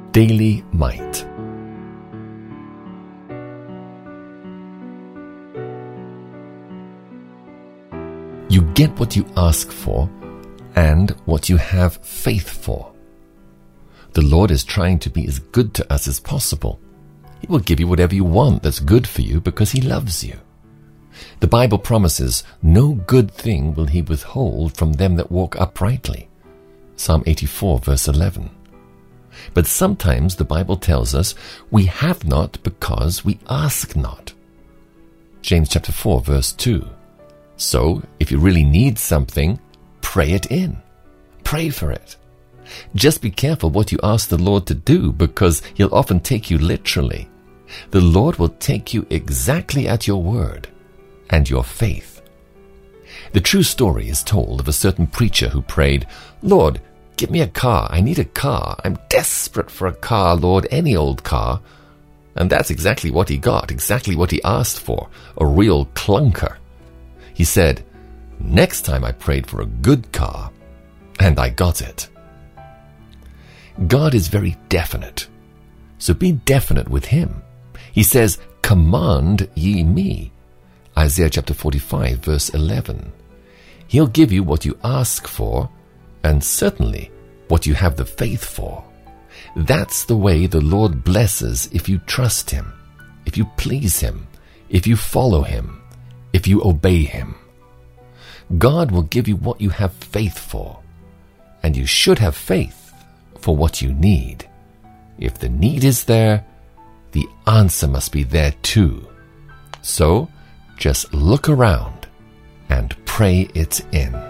Daily Might. You get what you ask for and what you have faith for. The Lord is trying to be as good to us as possible. He will give you whatever you want that's good for you because He loves you. The Bible promises, no good thing will He withhold from them that walk uprightly. Psalm 84 verse 11. But sometimes the Bible tells us we have not because we ask not. James chapter 4 verse 2. So, if you really need something, pray it in. Pray for it. Just be careful what you ask the Lord to do, because He'll often take you literally. The Lord will take you exactly at your word and your faith. The true story is told of a certain preacher who prayed, "Lord, give me a car. I need a car. I'm desperate for a car, Lord, any old car." And that's exactly what he got, exactly what he asked for, a real clunker. He said, "Next time I prayed for a good car, and I got it." God is very definite, so be definite with Him. He says, "Command ye me." Isaiah chapter 45 verse 11. He'll give you what you ask for, and certainly what you have the faith for. That's the way the Lord blesses if you trust Him, if you please Him, if you follow Him, if you obey Him. God will give you what you have faith for, and you should have faith for what you need. If the need is there, the answer must be there too. So, just look around and pray it in.